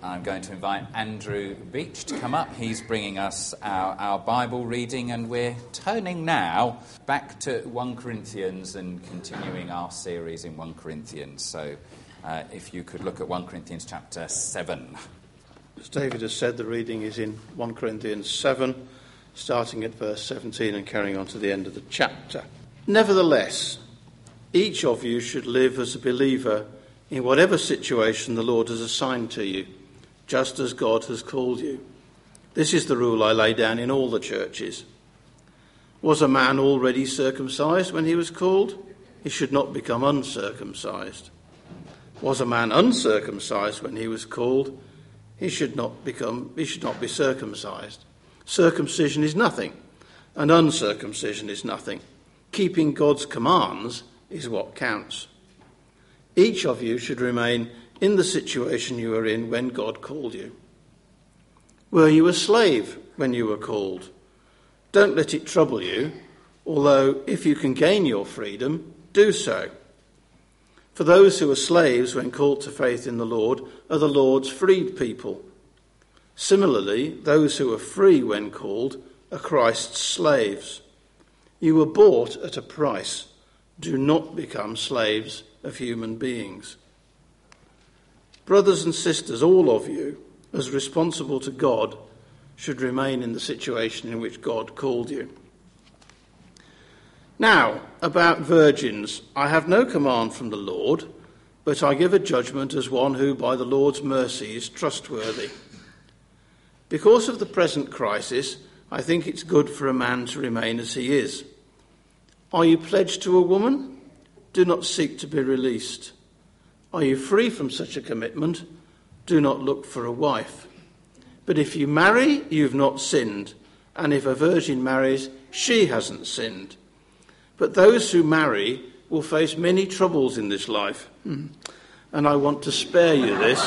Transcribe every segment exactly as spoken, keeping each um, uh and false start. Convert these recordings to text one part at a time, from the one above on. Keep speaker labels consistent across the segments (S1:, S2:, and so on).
S1: I'm going to invite Andrew Beach to come up. He's bringing us our, our Bible reading, and we're turning now back to First Corinthians and continuing our series in First Corinthians. So uh, if you could look at First Corinthians chapter seven.
S2: As David has said, the reading is in First Corinthians seven, starting at verse seventeen and carrying on to the end of the chapter. Nevertheless, each of you should live as a believer in whatever situation the Lord has assigned to you, just as God has called you. This is the rule I lay down in all the churches. Was a man already circumcised when he was called? He should not become uncircumcised. Was a man uncircumcised when he was called? He should not become, he should not be circumcised. Circumcision is nothing, and uncircumcision is nothing. Keeping God's commands is what counts. Each of you should remain in the situation you were in when God called you. Were you a slave when you were called? Don't let it trouble you, although if you can gain your freedom, do so. For those who are slaves when called to faith in the Lord are the Lord's freed people. Similarly, those who are free when called are Christ's slaves. You were bought at a price. Do not become slaves of human beings. Brothers and sisters, all of you, as responsible to God, should remain in the situation in which God called you. Now, about virgins, I have no command from the Lord, but I give a judgment as one who, by the Lord's mercy, is trustworthy. Because of the present crisis, I think it's good for a man to remain as he is. Are you pledged to a woman? Do not seek to be released. Are you free from such a commitment? Do not look for a wife. But if you marry, you've not sinned, and if a virgin marries, she hasn't sinned. But those who marry will face many troubles in this life, and I want to spare you this.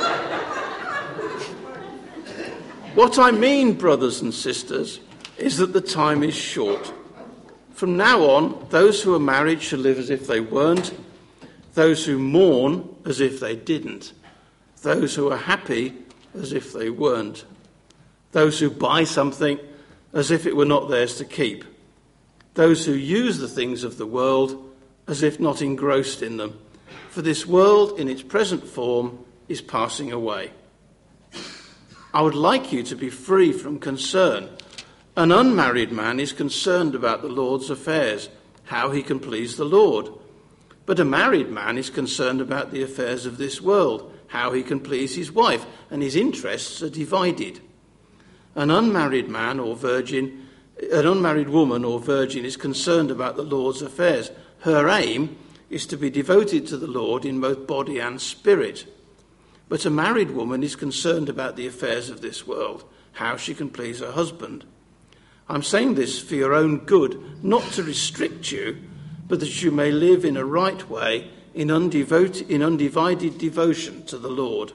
S2: What I mean, brothers and sisters, is that the time is short. From now on, those who are married should live as if they weren't, those who mourn as if they didn't, those who are happy as if they weren't, those who buy something as if it were not theirs to keep, those who use the things of the world as if not engrossed in them, for this world in its present form is passing away. I would like you to be free from concern. An unmarried man is concerned about the Lord's affairs, how he can please the Lord. But a married man is concerned about the affairs of this world, how he can please his wife, and his interests are divided. An unmarried man or virgin, an unmarried woman or virgin is concerned about the Lord's affairs. Her aim is to be devoted to the Lord in both body and spirit. But a married woman is concerned about the affairs of this world, how she can please her husband. I'm saying this for your own good, not to restrict you, but that you may live in a right way, in, undevoted, in undivided devotion to the Lord.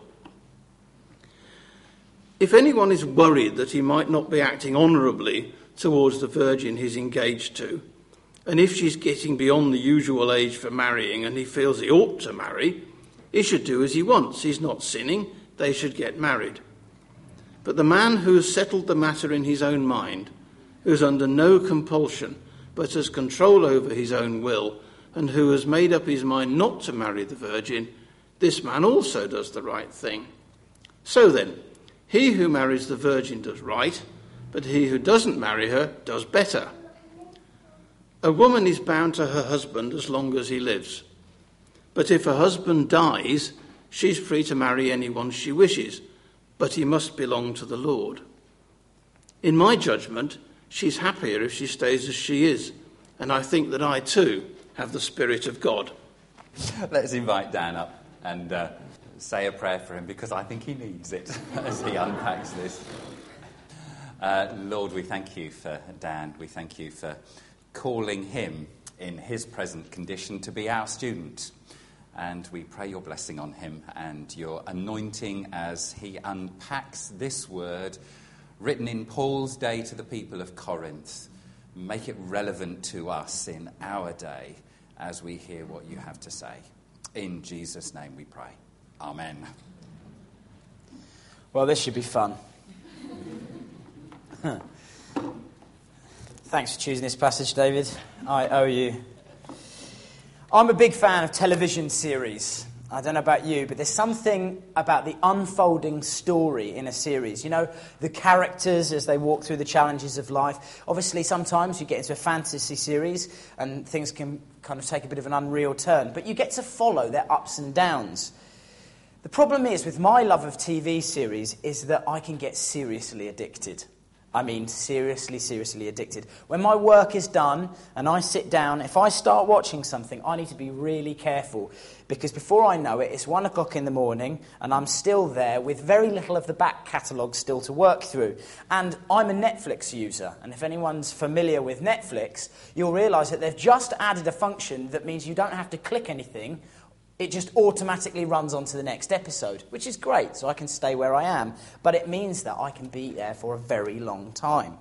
S2: If anyone is worried that he might not be acting honourably towards the virgin he's engaged to, and if she's getting beyond the usual age for marrying and he feels he ought to marry, he should do as he wants. He's not sinning. They should get married. But the man who has settled the matter in his own mind, who is under no compulsion, but has control over his own will, and who has made up his mind not to marry the virgin, this man also does the right thing. So then, he who marries the virgin does right, but he who doesn't marry her does better. A woman is bound to her husband as long as he lives. But if her husband dies, she's free to marry anyone she wishes, but he must belong to the Lord. In my judgment, she's happier if she stays as she is, and I think that I too have the Spirit of God.
S1: Let's invite Dan up and uh, say a prayer for him, because I think he needs it as he unpacks this. Uh, Lord, we thank you for Dan. We thank you for calling him in his present condition to be our student. And we pray your blessing on him and your anointing as he unpacks this word written in Paul's day to the people of Corinth. Make it relevant to us in our day as we hear what you have to say. In Jesus' name we pray. Amen.
S3: Well, this should be fun. Thanks for choosing this passage, David. I owe you. I'm a big fan of television series. I don't know about you, but there's something about the unfolding story in a series. You know, the characters as they walk through the challenges of life. Obviously, sometimes you get into a fantasy series and things can kind of take a bit of an unreal turn. But you get to follow their ups and downs. The problem is, with my love of T V series, is that I can get seriously addicted. I mean, seriously, seriously addicted. When my work is done and I sit down, if I start watching something, I need to be really careful. Because before I know it, it's one o'clock in the morning and I'm still there with very little of the back catalogue still to work through. And I'm a Netflix user. And if anyone's familiar with Netflix, you'll realise that they've just added a function that means you don't have to click anything. It just automatically runs on to the next episode, which is great, so I can stay where I am. But it means that I can be there for a very long time.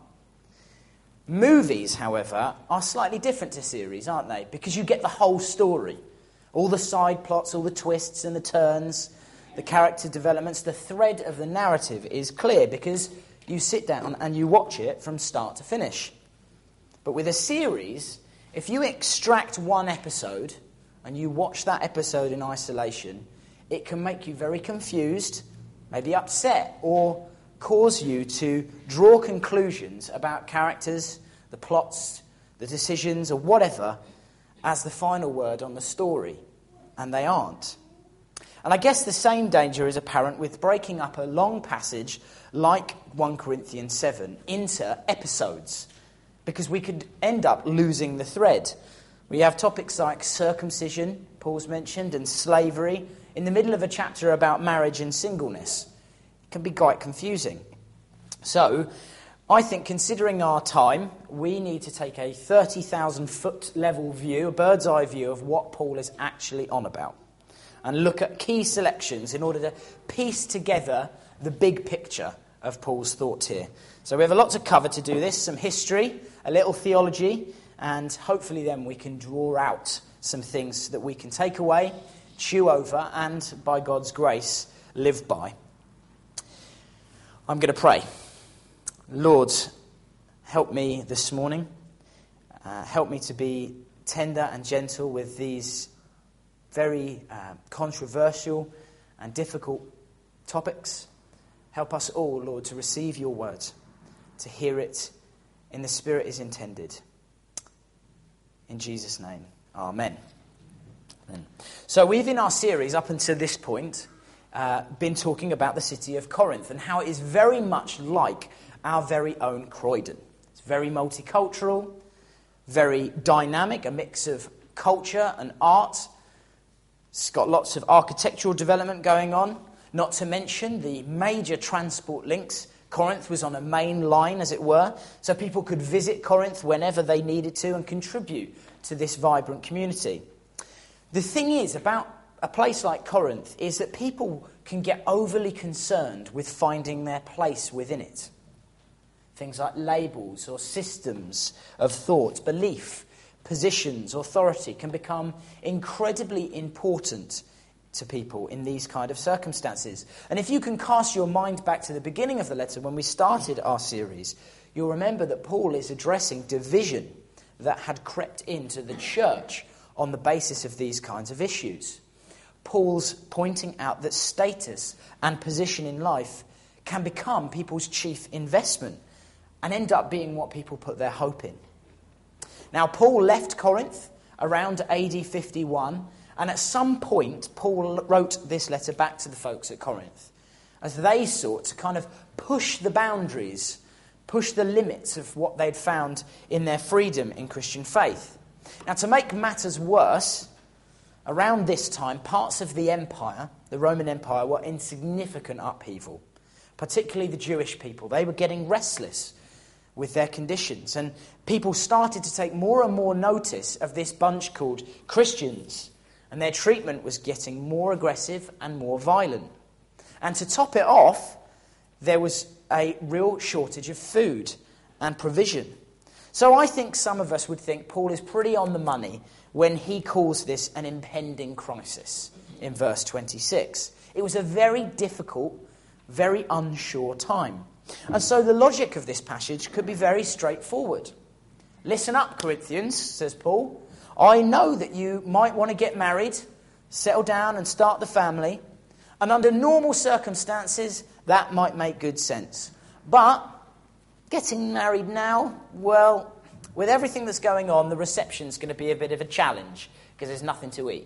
S3: Movies, however, are slightly different to series, aren't they? Because you get the whole story. All the side plots, all the twists and the turns, the character developments, the thread of the narrative is clear because you sit down and you watch it from start to finish. But with a series, if you extract one episode and you watch that episode in isolation, it can make you very confused, maybe upset, or cause you to draw conclusions about characters, the plots, the decisions, or whatever, as the final word on the story. And they aren't. And I guess the same danger is apparent with breaking up a long passage like First Corinthians seven into episodes, because we could end up losing the thread. We have topics like circumcision, Paul's mentioned, and slavery in the middle of a chapter about marriage and singleness. It can be quite confusing. So, I think considering our time, we need to take a thirty thousand foot level view, a bird's eye view of what Paul is actually on about, and look at key selections in order to piece together the big picture of Paul's thoughts here. So we have a lot to cover to do this, some history, a little theology, and hopefully then we can draw out some things that we can take away, chew over, and by God's grace, live by. I'm going to pray. Lord, help me this morning. Uh, help me to be tender and gentle with these very uh, controversial and difficult topics. Help us all, Lord, to receive your word, to hear it in the spirit is intended. In Jesus' name, amen. amen. So we've, in our series up until this point, uh, been talking about the city of Corinth and how it is very much like our very own Croydon. It's very multicultural, very dynamic, a mix of culture and art. It's got lots of architectural development going on, not to mention the major transport links. Corinth was on a main line, as it were, so people could visit Corinth whenever they needed to and contribute to this vibrant community. The thing is about a place like Corinth is that people can get overly concerned with finding their place within it. Things like labels or systems of thought, belief, positions, authority can become incredibly important to people in these kind of circumstances. And if you can cast your mind back to the beginning of the letter when we started our series, you'll remember that Paul is addressing division that had crept into the church on the basis of these kinds of issues. Paul's pointing out that status and position in life can become people's chief investment and end up being what people put their hope in. Now, Paul left Corinth around A D fifty-one, and at some point, Paul wrote this letter back to the folks at Corinth as they sought to kind of push the boundaries, push the limits of what they'd found in their freedom in Christian faith. Now, to make matters worse, around this time, parts of the empire, the Roman Empire, were in significant upheaval, particularly the Jewish people. They were getting restless with their conditions, and people started to take more and more notice of this bunch called Christians. And their treatment was getting more aggressive and more violent. And to top it off, there was a real shortage of food and provision. So I think some of us would think Paul is pretty on the money when he calls this an impending crisis in verse twenty-six. It was a very difficult very unsure time. And so the logic of this passage could be very straightforward. Listen up, Corinthians, says Paul. I know that you might want to get married, settle down and start the family. And under normal circumstances, that might make good sense. But getting married now, well, with everything that's going on, the reception's going to be a bit of a challenge because there's nothing to eat.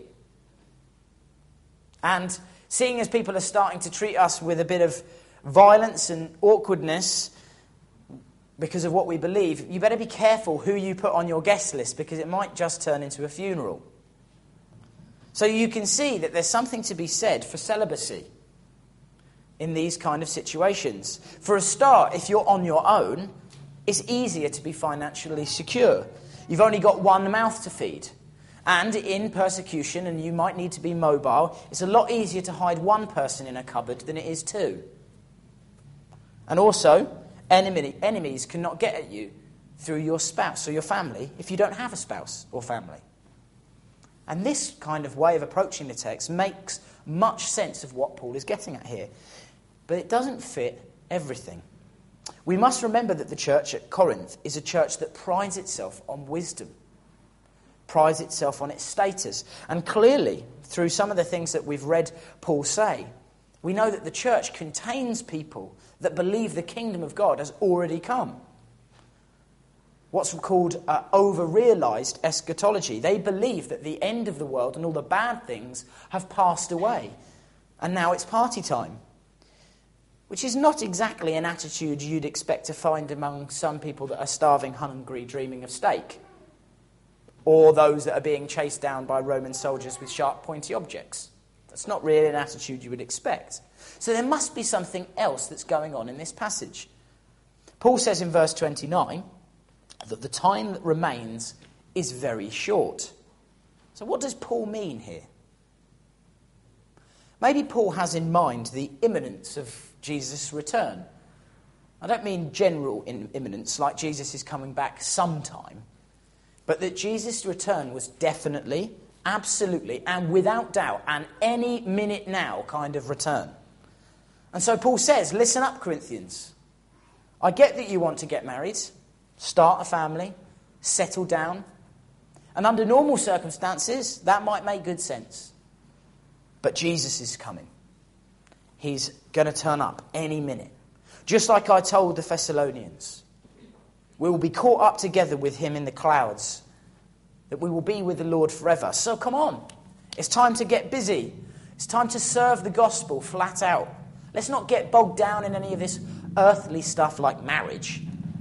S3: And seeing as people are starting to treat us with a bit of violence and awkwardness because of what we believe, you better be careful who you put on your guest list because it might just turn into a funeral. So you can see that there's something to be said for celibacy in these kind of situations. For a start, if you're on your own, it's easier to be financially secure. You've only got one mouth to feed. And in persecution, and you might need to be mobile, it's a lot easier to hide one person in a cupboard than it is two. And also, enemy, enemies cannot get at you through your spouse or your family if you don't have a spouse or family. And this kind of way of approaching the text makes much sense of what Paul is getting at here. But it doesn't fit everything. We must remember that the church at Corinth is a church that prides itself on wisdom, prides itself on its status. And clearly, through some of the things that we've read Paul say, we know that the church contains people that believe the kingdom of God has already come. What's called uh, over-realized eschatology. They believe that the end of the world and all the bad things have passed away. And now it's party time. Which is not exactly an attitude you'd expect to find among some people that are starving, hungry, dreaming of steak. Or those that are being chased down by Roman soldiers with sharp, pointy objects. That's not really an attitude you would expect. So there must be something else that's going on in this passage. Paul says in verse twenty-nine that the time that remains is very short. So what does Paul mean here? Maybe Paul has in mind the imminence of Jesus' return. I don't mean general imminence, like Jesus is coming back sometime, but that Jesus' return was definitely, absolutely, and without doubt, an any minute now kind of return. And so Paul says, listen up, Corinthians. I get that you want to get married, start a family, settle down. And under normal circumstances, that might make good sense. But Jesus is coming. He's going to turn up any minute. Just like I told the Thessalonians. We will be caught up together with him in the clouds. That we will be with the Lord forever. So come on. It's time to get busy. It's time to serve the gospel flat out. Let's not get bogged down in any of this earthly stuff like marriage.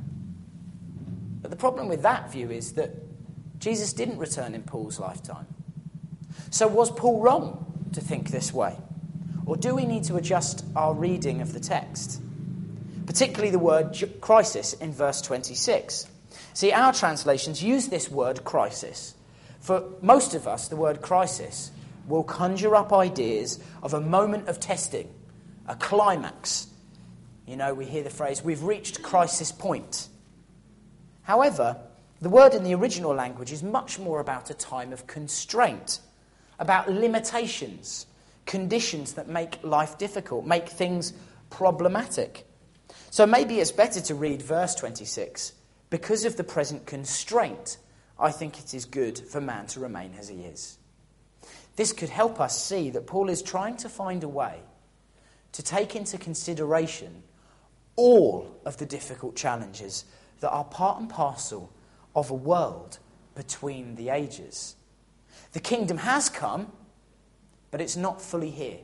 S3: But the problem with that view is that Jesus didn't return in Paul's lifetime. So was Paul wrong to think this way? Or do we need to adjust our reading of the text? Particularly the word crisis in verse twenty-six. See, our translations use this word crisis. For most of us, the word crisis will conjure up ideas of a moment of testing, a climax. You know, we hear the phrase, we've reached crisis point. However, the word in the original language is much more about a time of constraint, about limitations, conditions that make life difficult, make things problematic. So maybe it's better to read verse twenty-six. Because of the present constraint, I think it is good for man to remain as he is. This could help us see that Paul is trying to find a way to take into consideration all of the difficult challenges that are part and parcel of a world between the ages. The kingdom has come, but it's not fully here.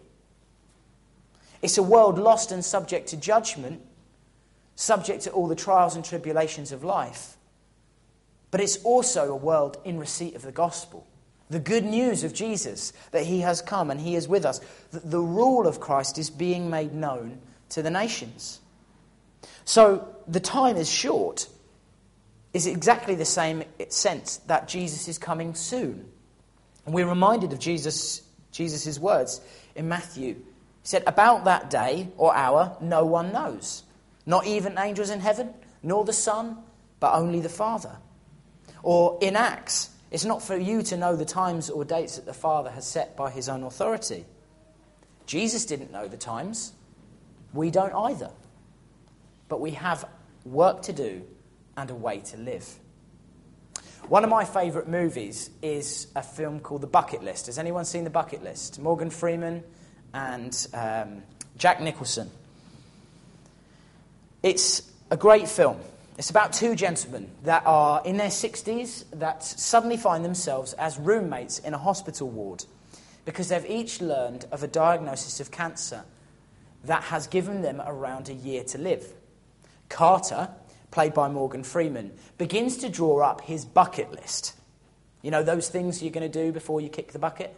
S3: It's a world lost and subject to judgment, subject to all the trials and tribulations of life. But it's also a world in receipt of the gospel. The good news of Jesus, that he has come and he is with us. That the rule of Christ is being made known to the nations. So the time is short is exactly the same sense that Jesus is coming soon. And we're reminded of Jesus, Jesus' words in Matthew. He said, about that day or hour, no one knows. Not even angels in heaven, nor the Son, but only the Father. Or in Acts, it's not for you to know the times or dates that the Father has set by his own authority. Jesus didn't know the times. We don't either. But we have work to do and a way to live. One of my favourite movies is a film called The Bucket List. Has anyone seen The Bucket List? Morgan Freeman and um, Jack Nicholson. It's a great film. It's about two gentlemen that are in their sixties that suddenly find themselves as roommates in a hospital ward because they've each learned of a diagnosis of cancer that has given them around a year to live. Carter, played by Morgan Freeman, begins to draw up his bucket list. You know, those things you're going to do before you kick the bucket?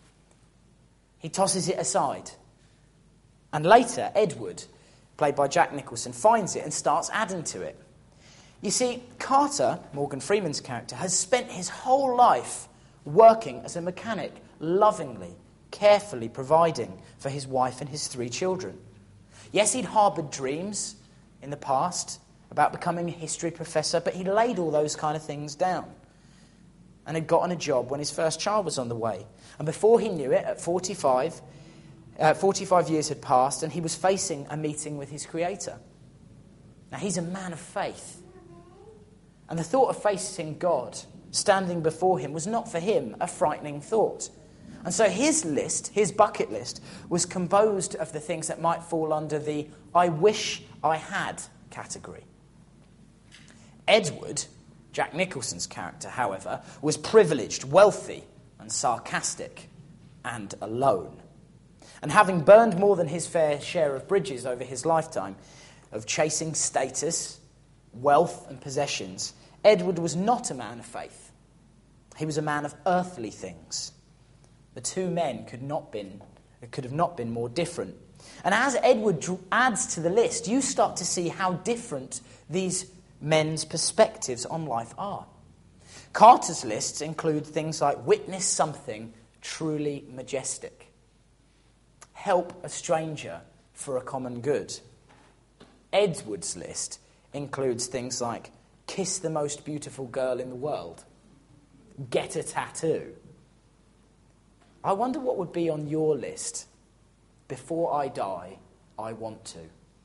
S3: He tosses it aside. And later, Edward, played by Jack Nicholson, finds it and starts adding to it. You see, Carter, Morgan Freeman's character, has spent his whole life working as a mechanic, lovingly, carefully providing for his wife and his three children. Yes, he'd harboured dreams in the past about becoming a history professor, but he laid all those kind of things down and had gotten a job when his first child was on the way. And before he knew it, at forty-five, uh, forty-five years had passed, and he was facing a meeting with his Creator. Now, he's a man of faith. And the thought of facing God, standing before him, was not for him a frightening thought. And so his list, his bucket list, was composed of the things that might fall under the I wish I had category. Edward, Jack Nicholson's character, however, was privileged, wealthy, and sarcastic, and alone. And having burned more than his fair share of bridges over his lifetime, of chasing status, wealth, and possessions, Edward was not a man of faith. He was a man of earthly things. The two men could not been, could have not been more different. And as Edward adds to the list, you start to see how different these men's perspectives on life are. Carter's lists include things like witness something truly majestic, help a stranger for a common good. Edward's list includes things like kiss the most beautiful girl in the world, get a tattoo. I wonder what would be on your list. Before I die, I want to.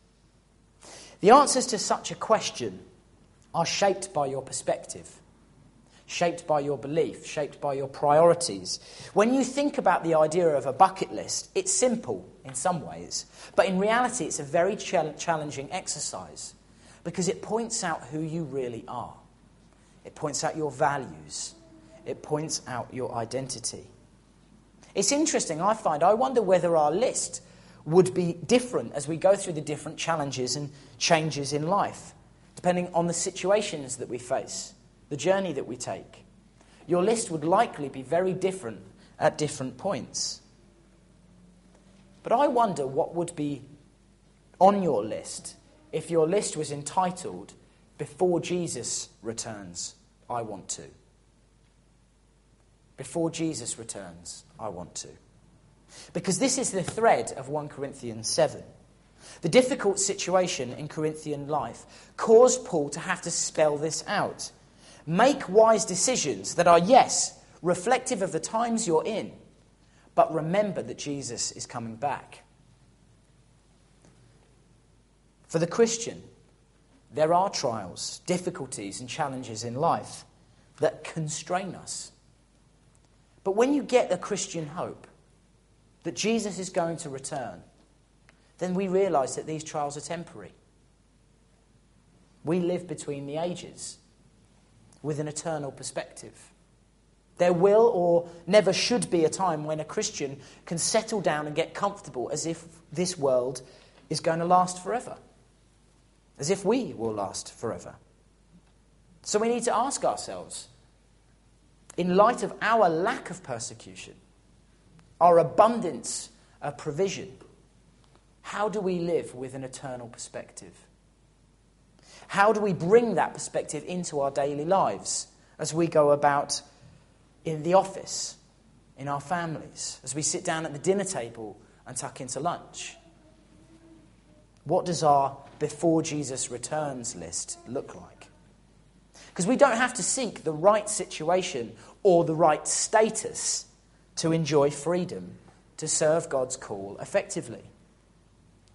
S3: The answers to such a question are shaped by your perspective, shaped by your belief, shaped by your priorities. When you think about the idea of a bucket list, it's simple in some ways, but in reality it's a very ch- challenging exercise because it points out who you really are. It points out your values. It points out your identity. It's interesting, I find, I wonder whether our list would be different as we go through the different challenges and changes in life, depending on the situations that we face, the journey that we take. Your list would likely be very different at different points. But I wonder what would be on your list if your list was entitled, Before Jesus Returns, I Want To. Before Jesus returns, I want to. Because this is the thread of First Corinthians seven. The difficult situation in Corinthian life caused Paul to have to spell this out. Make wise decisions that are, yes, reflective of the times you're in, but remember that Jesus is coming back. For the Christian, there are trials, difficulties, and challenges in life that constrain us. But when you get a Christian hope that Jesus is going to return, then we realise that these trials are temporary. We live between the ages with an eternal perspective. There will or never should be a time when a Christian can settle down and get comfortable as if this world is going to last forever, as if we will last forever. So we need to ask ourselves, in light of our lack of persecution, our abundance of provision, how do we live with an eternal perspective? How do we bring that perspective into our daily lives as we go about in the office, in our families, as we sit down at the dinner table and tuck into lunch? What does our before Jesus returns list look like? Because we don't have to seek the right situation or the right status to enjoy freedom, to serve God's call effectively.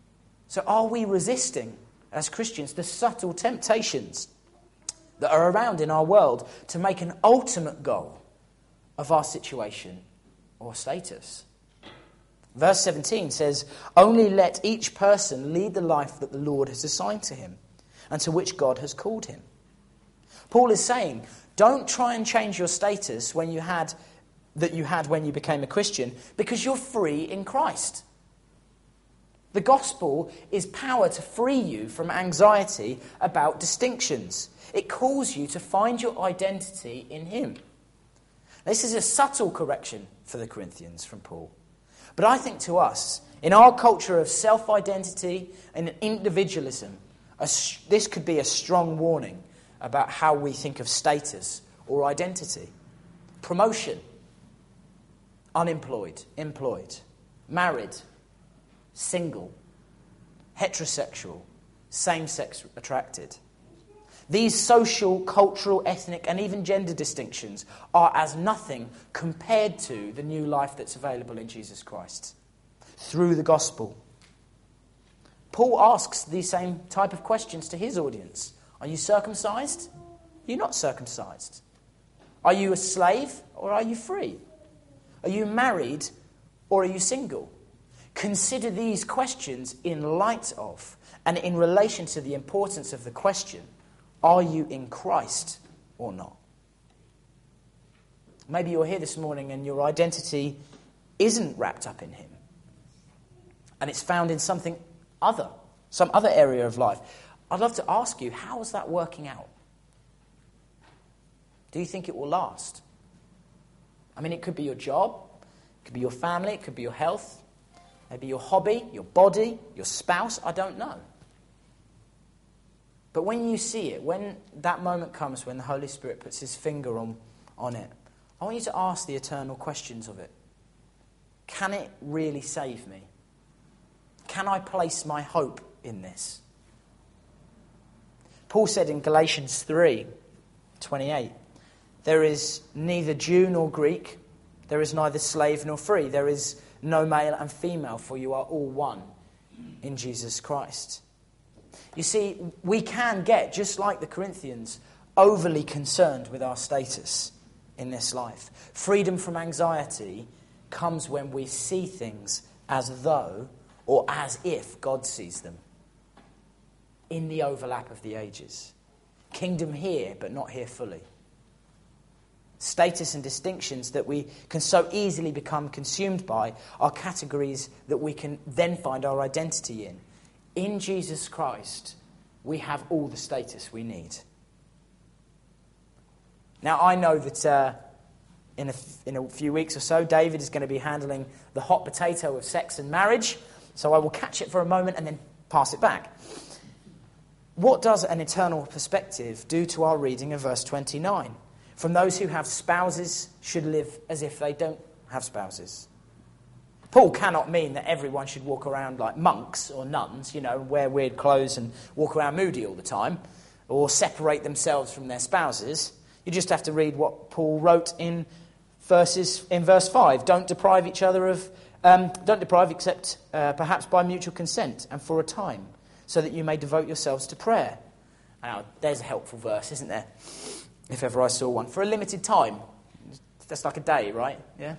S3: So are we resisting, as Christians, the subtle temptations that are around in our world to make an ultimate goal of our situation or status? Verse seventeen says, "Only let each person lead the life that the Lord has assigned to him and to which God has called him." Paul is saying, don't try and change your status when you had that you had when you became a Christian, because you're free in Christ. The gospel is power to free you from anxiety about distinctions. It calls you to find your identity in him. This is a subtle correction for the Corinthians from Paul. But I think to us, in our culture of self-identity and individualism, a, this could be a strong warning about how we think of status or identity. Promotion, unemployed, employed, married, single, heterosexual, same-sex attracted. These social, cultural, ethnic, and even gender distinctions are as nothing compared to the new life that's available in Jesus Christ through the gospel. Paul asks these same type of questions to his audience. Are you circumcised? You're not circumcised. Are you a slave or are you free? Are you married or are you single? Consider these questions in light of and in relation to the importance of the question, are you in Christ or not? Maybe you're here this morning and your identity isn't wrapped up in him. And it's found in something other, some other area of life. I'd love to ask you, how is that working out? Do you think it will last? I mean, it could be your job, it could be your family, it could be your health, maybe your hobby, your body, your spouse, I don't know. But when you see it, when that moment comes when the Holy Spirit puts his finger on, on it, I want you to ask the eternal questions of it. Can it really save me? Can I place my hope in this? Paul said in Galatians three twenty-eight, there is neither Jew nor Greek, there is neither slave nor free, there is no male and female, for you are all one in Jesus Christ. You see, we can get, just like the Corinthians, overly concerned with our status in this life. Freedom from anxiety comes when we see things as though or as if God sees them in the overlap of the ages. Kingdom here, but not here fully. Status and distinctions that we can so easily become consumed by are categories that we can then find our identity in. In Jesus Christ, we have all the status we need. Now, I know that uh, in, a, in a few weeks or so, David is going to be handling the hot potato of sex and marriage, so I will catch it for a moment and then pass it back. What does an eternal perspective do to our reading of verse twenty-nine? From those who have spouses should live as if they don't have spouses. Paul cannot mean that everyone should walk around like monks or nuns, you know, wear weird clothes and walk around moody all the time, or separate themselves from their spouses. You just have to read what Paul wrote in verses in verse five. Don't deprive each other of, um, don't deprive except uh, perhaps by mutual consent and for a time, so that you may devote yourselves to prayer. Now, there's a helpful verse, isn't there? If ever I saw one. For a limited time. That's like a day, right? Yeah?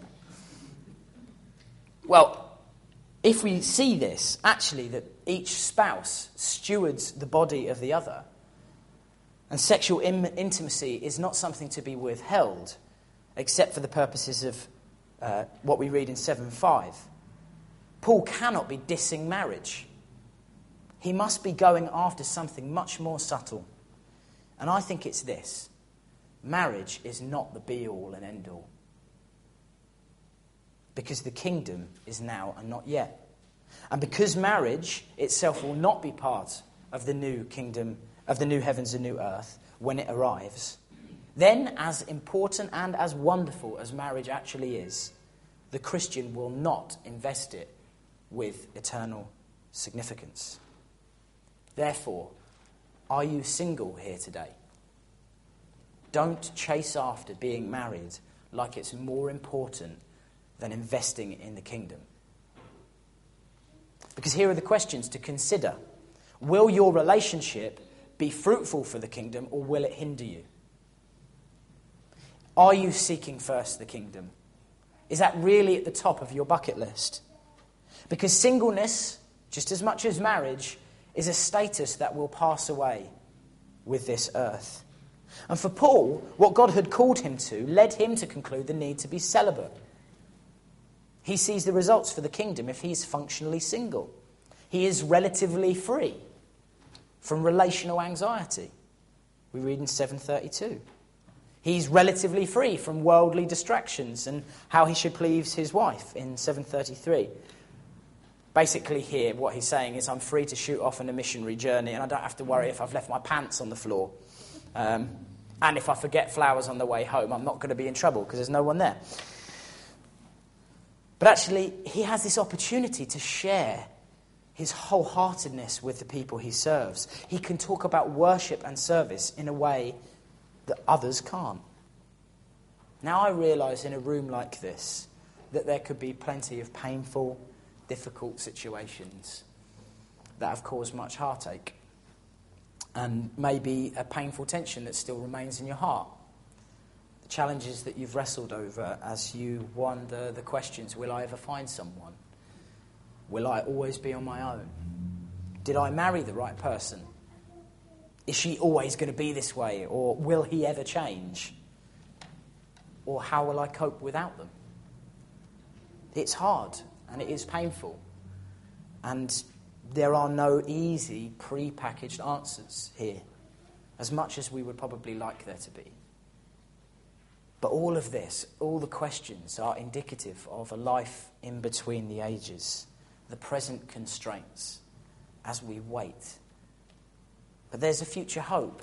S3: Well, if we see this, actually, that each spouse stewards the body of the other, and sexual im- intimacy is not something to be withheld, except for the purposes of uh, what we read in seven five, Paul cannot be dissing marriage. He must be going after something much more subtle. And I think it's this. Marriage is not the be-all and end-all. Because the kingdom is now and not yet. And because marriage itself will not be part of the new kingdom, of the new heavens and new earth when it arrives, then as important and as wonderful as marriage actually is, the Christian will not invest it with eternal significance. Therefore, are you single here today? Don't chase after being married like it's more important than investing in the kingdom. Because here are the questions to consider. Will your relationship be fruitful for the kingdom, or will it hinder you? Are you seeking first the kingdom? Is that really at the top of your bucket list? Because singleness, just as much as marriage, is a status that will pass away with this earth. And for Paul, what God had called him to led him to conclude the need to be celibate. He sees the results for the kingdom if he is functionally single. He is relatively free from relational anxiety. We read in seven thirty-two. He's relatively free from worldly distractions and how he should please his wife in seven thirty-three. Basically here, what he's saying is I'm free to shoot off on a missionary journey and I don't have to worry if I've left my pants on the floor. Um, and if I forget flowers on the way home, I'm not going to be in trouble because there's no one there. But actually, he has this opportunity to share his wholeheartedness with the people he serves. He can talk about worship and service in a way that others can't. Now I realise in a room like this that there could be plenty of painful, difficult situations that have caused much heartache. And maybe a painful tension that still remains in your heart. The challenges that you've wrestled over as you wonder the questions, will I ever find someone? Will I always be on my own? Did I marry the right person? Is she always going to be this way? Or will he ever change? Or how will I cope without them? It's hard and it is painful. And there are no easy, pre-packaged answers here, as much as we would probably like there to be. But all of this, all the questions are indicative of a life in between the ages, the present constraints, as we wait. But there's a future hope,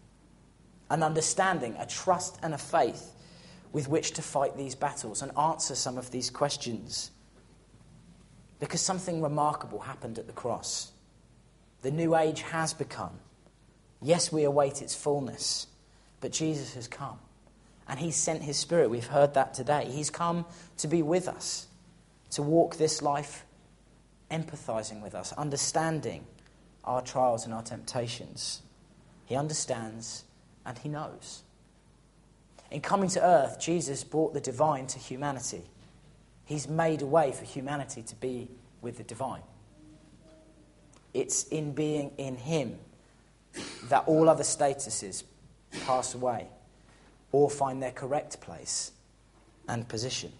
S3: an understanding, a trust and a faith with which to fight these battles and answer some of these questions. Because something remarkable happened at the cross. The new age has begun. Yes, we await its fullness, but Jesus has come. And he's sent his Spirit. We've heard that today. He's come to be with us, to walk this life empathizing with us, understanding our trials and our temptations. He understands and he knows. In coming to earth, Jesus brought the divine to humanity. He's made a way for humanity to be with the divine. It's in being in him that all other statuses pass away or find their correct place and position.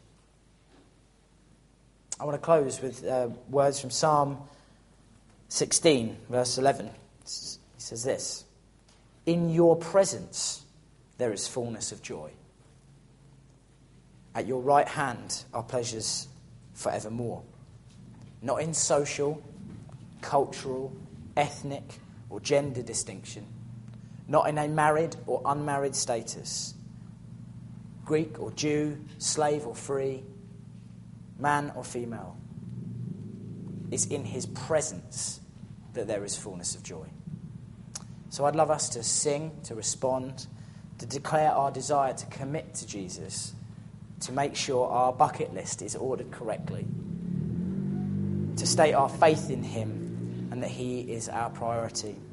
S3: I want to close with uh, words from Psalm sixteen, verse eleven. He says this: "In your presence there is fullness of joy. At your right hand are pleasures forevermore." Not in social, cultural, ethnic, or gender distinction. Not in a married or unmarried status. Greek or Jew, slave or free, man or female. It's in his presence that there is fullness of joy. So I'd love us to sing, to respond, to declare our desire to commit to Jesus, to make sure our bucket list is ordered correctly, to state our faith in him and that he is our priority.